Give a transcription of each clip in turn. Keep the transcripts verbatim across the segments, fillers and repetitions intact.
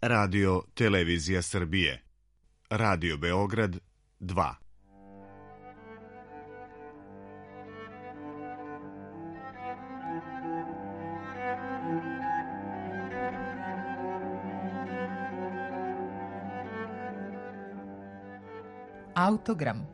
Radio Televizija Srbije, Radio Beograd dva. Autogram.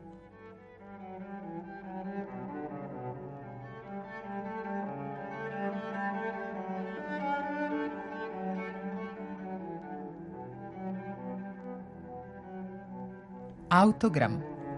Autogram.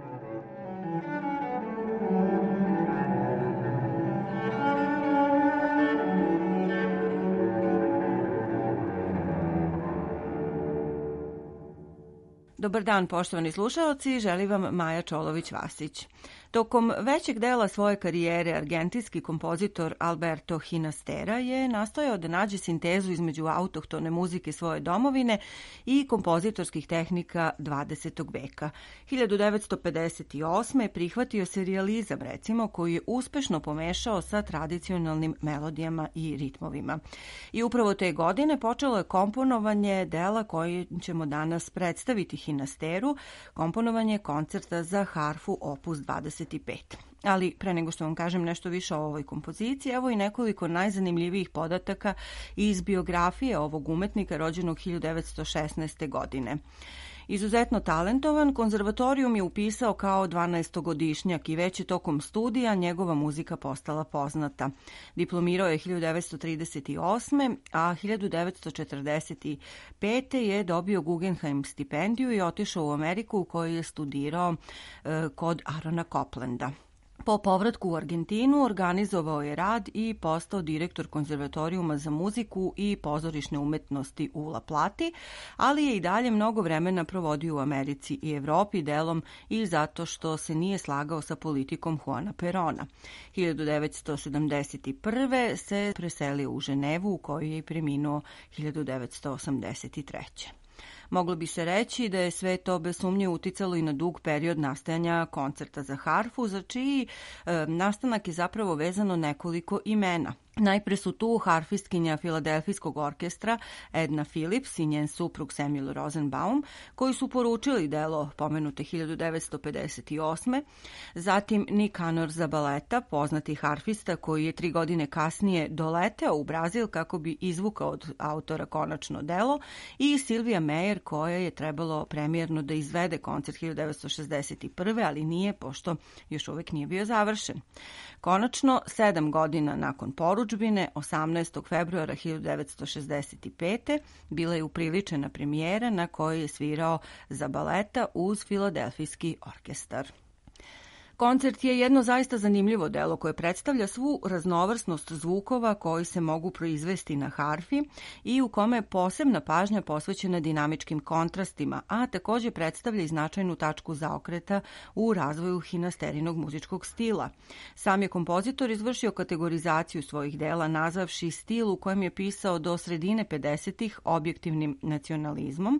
Dobar dan, poštovani slušaoci, želi vam Maja Čolović-Vasić. Tokom većeg dela svoje karijere argentinski kompozitor Alberto Ginastera je nastojao da nađe sintezu između autohtone muzike svoje domovine i kompozitorskih tehnika dvadesetog veka. hiljadu devetsto pedeset osme. prihvatio se realizam, recimo, koji je uspešno pomešao sa tradicionalnim melodijama i ritmovima. I upravo te godine počelo je komponovanje dela koje ćemo danas predstaviti Ginasteru, komponovanje koncerta za harfu opus dvadeset pet. Ali pre nego što vam kažem nešto više o ovoj kompoziciji, evo i nekoliko najzanimljivijih podataka iz biografije ovog umetnika rođenog hiljadu devetsto šesnaeste. godine. Izuzetno talentovan, konzervatorijum je upisao kao dvanaestogodišnjak i već je tokom studija njegova muzika postala poznata. Diplomirao je hiljadu devetsto trideset osme. a hiljadu devetsto četrdeset pete. je dobio Guggenheim stipendiju i otišao u Ameriku u kojoj je studirao e, kod Arona Coplanda. Po povratku u Argentinu organizovao je rad i postao direktor konzervatorijuma za muziku i pozorišne umetnosti u La Plati, ali je i dalje mnogo vremena provodio u Americi i Evropi, delom i zato što se nije slagao sa politikom Juana Perona. hiljadu devetsto sedamdeset prve. se preselio u Ženevu, u kojoj je i preminuo hiljadu devetsto osamdeset treće. Moglo bi se reći da je sve to bez sumnje uticalo i na dug period nastajanja koncerta za harfu, za čiji e, nastanak je zapravo vezano nekoliko imena. Najpre su tu harfistkinja Filadelfijskog orkestra Edna Phillips i njen suprug Samuel Rosenbaum, koji su poručili delo pomenute hiljadu devetsto pedeset osme. Zatim Nicanor Zabaleta, poznati harfista koji je tri godine kasnije doleteo u Brazil kako bi izvukao od autora konačno delo, i Silvija Meyer, koja je trebalo premijerno da izvede koncert hiljadu devetsto šezdeset prve. ali nije, pošto još uvek nije bio završen. Konačno, sedam godina nakon poručbine, osamnaestog februara hiljadu devetsto šezdeset pete. bila je upriličena premijera na kojoj je svirao Zabaleta uz Filadelfijski orkestar. Koncert je jedno zaista zanimljivo delo koje predstavlja svu raznovrsnost zvukova koji se mogu proizvesti na harfi i u kome je posebna pažnja posvećena dinamičkim kontrastima, a takođe predstavlja i značajnu tačku zaokreta u razvoju Ginasterinog muzičkog stila. Sam je kompozitor izvršio kategorizaciju svojih dela nazvavši stil u kojem je pisao do sredine pedesetih objektivnim nacionalizmom.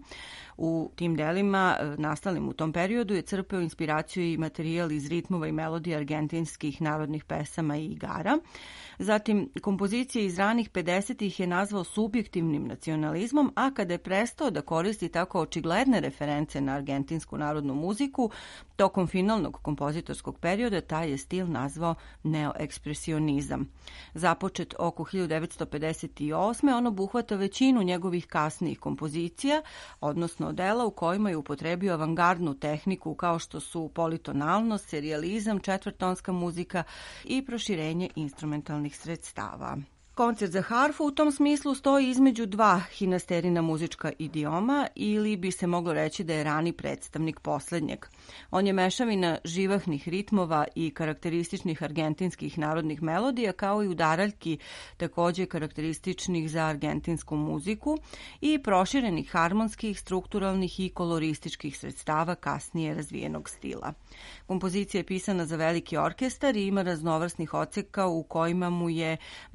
U tim delima, nastalim u tom periodu, je crpeo inspiraciju i materijal iz ritmova i melodija argentinskih narodnih pesama i igara. Zatim, kompozicije iz ranih pedesetih je nazvao subjektivnim nacionalizmom, a kada je prestao da koristi tako očigledne reference na argentinsku narodnu muziku, tokom finalnog kompozitorskog perioda taj je stil nazvao neoekspresionizam. Započet oko hiljadu devetsto pedeset osme. on obuhvata većinu njegovih kasnijih kompozicija, odnosno dela u kojima je upotrebio avangardnu tehniku kao što su politonalnost, serijalizam, četvrtonska muzika i proširenje instrumentalnih sredstava. Koncert za harfu u tom smislu stoji između dva Ginasterina muzička idioma, ili bi se moglo reći da je rani predstavnik poslednjeg. On je mešavina živahnih ritmova i karakterističnih argentinskih narodnih melodija, kao i udaraljki takođe karakterističnih za argentinsku muziku i proširenih harmonskih, strukturalnih i kolorističkih sredstava kasnije razvijenog stila. Kompozicija je pisana za veliki orkestar i ima raznovrsnih odseka u kojima mu je da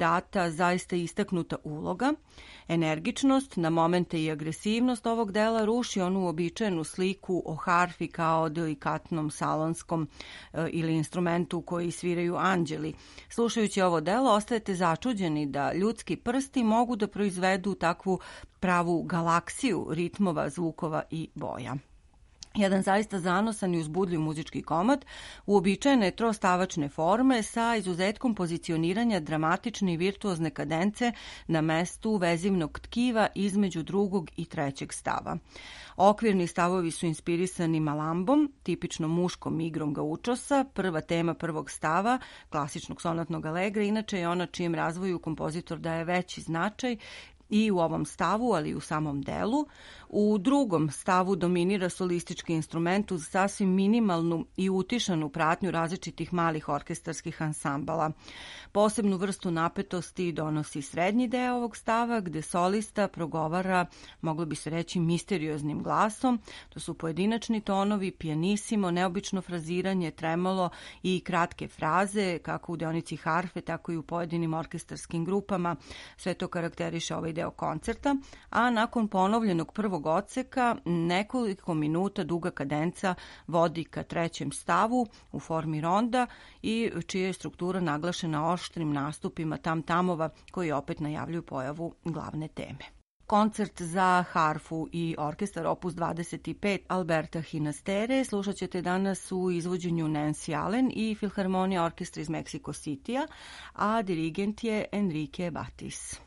data zaista istaknuta uloga. Energičnost, na momente i agresivnost ovog dela ruši onu uobičajenu sliku o harfi kao delikatnom salonskom e, ili instrumentu koji sviraju anđeli. Slušajući ovo delo, ostajete začuđeni da ljudski prsti mogu da proizvedu takvu pravu galaksiju ritmova, zvukova i boja. Jedan zaista zanosan i uzbudljiv muzički komad, uobičajene trostavačne forme sa izuzetkom pozicioniranja dramatične i virtuozne kadence na mestu vezivnog tkiva između drugog i trećeg stava. Okvirni stavovi su inspirisani malambom, tipično muškom igrom gaučosa. Prva tema prvog stava, klasičnog sonatnog alegra, inače je ona čijem razvoju kompozitor daje veći značaj i u ovom stavu, ali i u samom delu. U drugom stavu dominira solistički instrument uz sasvim minimalnu i utišanu pratnju različitih malih orkestarskih ansambala. Posebnu vrstu napetosti donosi srednji deo ovog stava, gde solista progovara, moglo bi se reći, misterioznim glasom. To su pojedinačni tonovi, pijanissimo, neobično fraziranje, tremolo i kratke fraze, kako u deonici harfe, tako i u pojedinim orkestarskim grupama. Sve to karakteriše ovaj deo koncerta, a nakon ponovljenog prvog odseka nekoliko minuta duga kadenca vodi ka trećem stavu u formi ronda i čija je struktura naglašena oštrim nastupima tam-tamova koji opet najavljuju pojavu glavne teme. Koncert za harfu i orkestar opus dvadeset pet Alberta Hinastere slušat ćete danas u izvođenju Nancy Allen i Filharmonija orkestra iz Mexico City-a, a dirigent je Enrique Batis.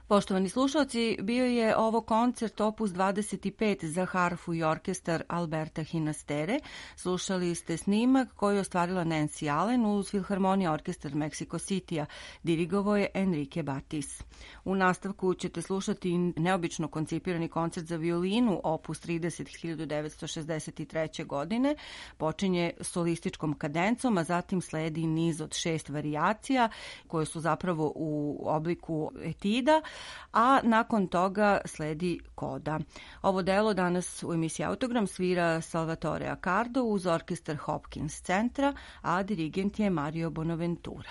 Poštovani slušalci, bio je ovo koncert opus dvadeset pet za harfu i orkestar Alberta Hinastere. Slušali ste snimak koji je ostvarila Nancy Allen uz Filharmonija orkestar Mexico City-a. Dirigovao je Enrique Batis. U nastavku ćete slušati neobično koncipirani koncert za violinu opus trideset hiljadu devetsto šezdeset treće. godine. Počinje solističkom kadencom, a zatim sledi niz od šest varijacija koje su zapravo u obliku etida, a nakon toga sledi koda. Ovo delo danas u emisiji Autogram svira Salvatore Accardo uz orkestar Hopkins centra, a dirigent je Mario Bonaventura.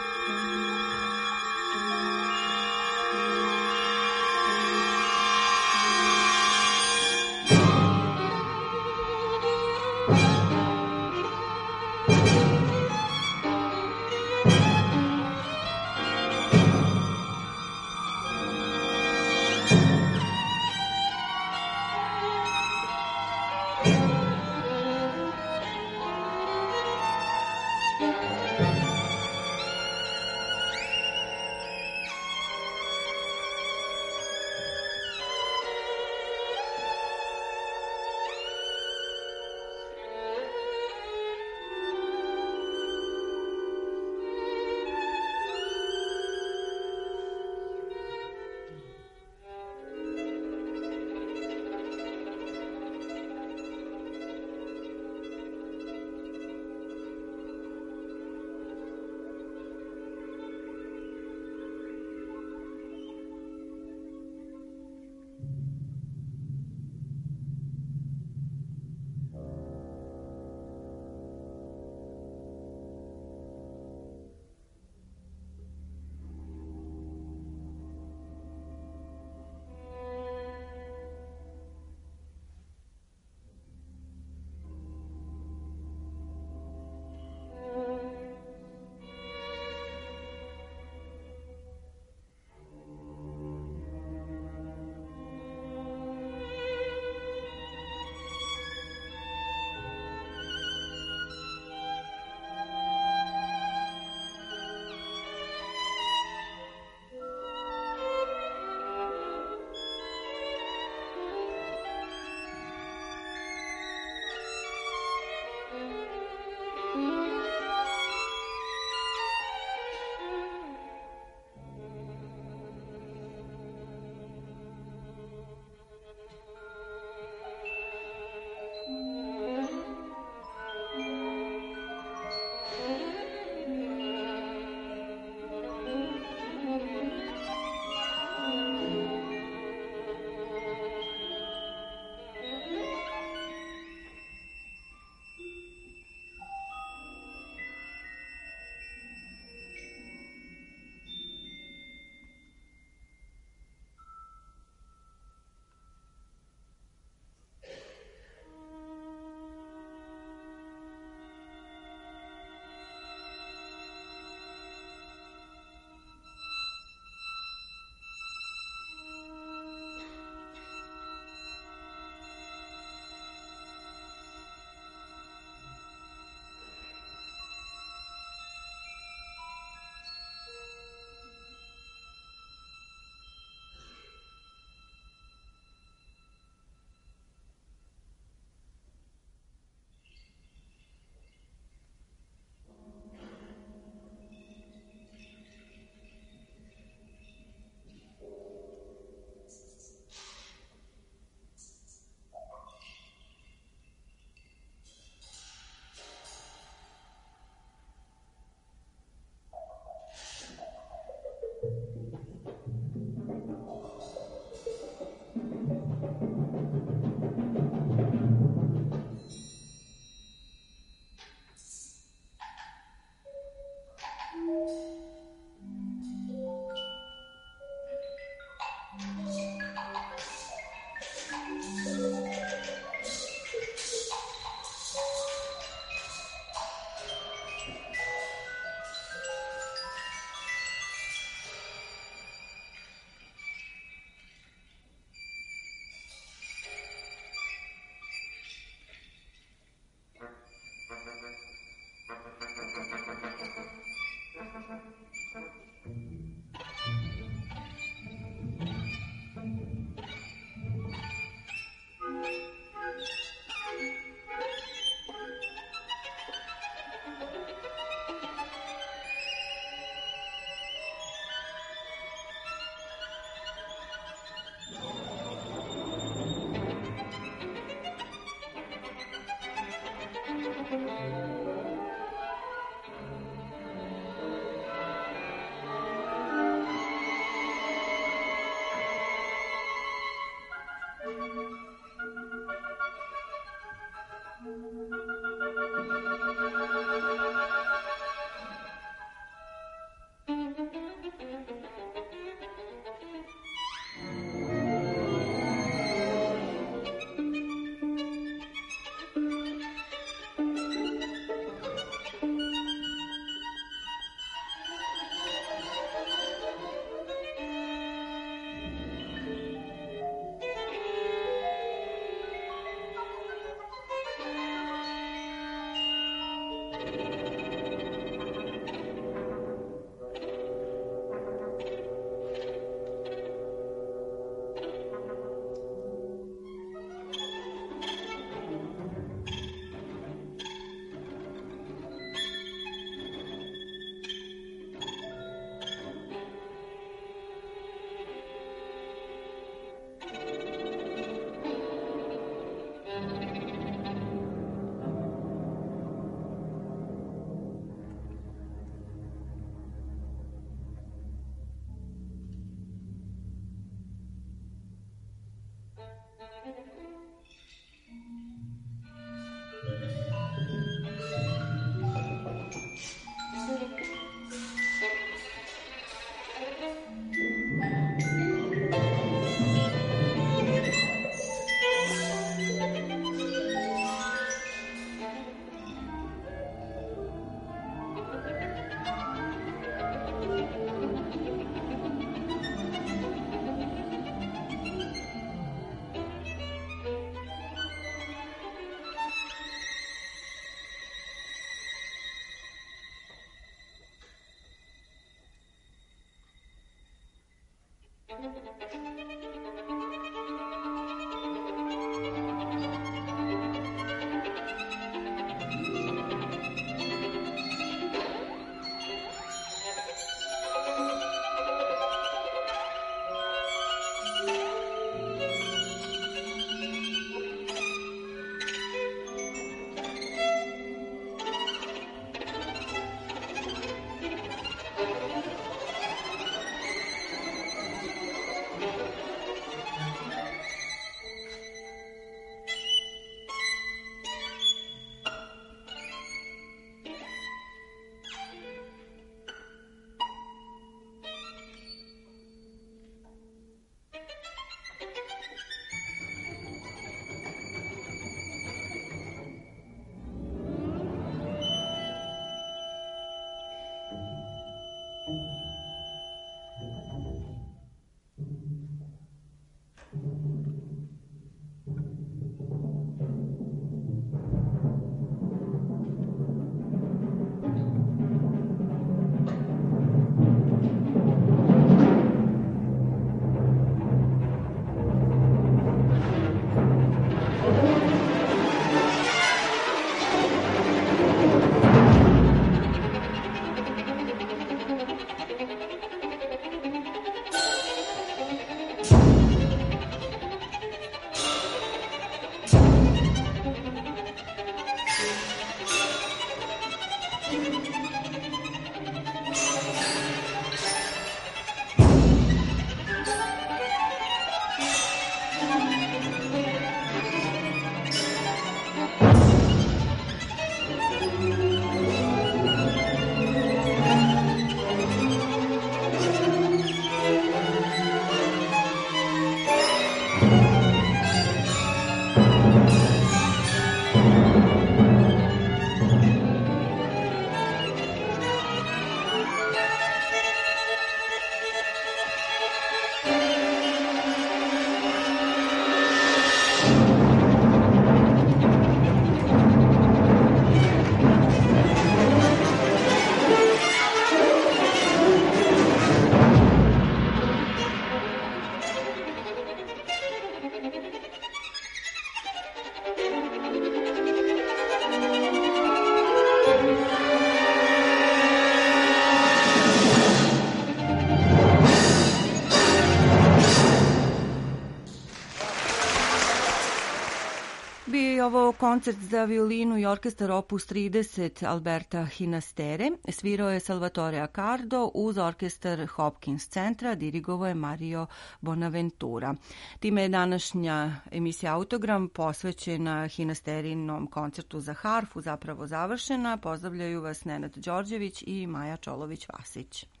ovo koncert za violinu i orkestar opus trideset Alberta Hinastere. Svirao je Salvatore Accardo uz orkestar Hopkins centra, dirigovao je Mario Bonaventura. Time je današnja emisija Autogram posvećena Hinasterinom koncertu za harfu zapravo završena. Pozdravljaju vas Nenad Đorđević i Maja Čolović-Vasić.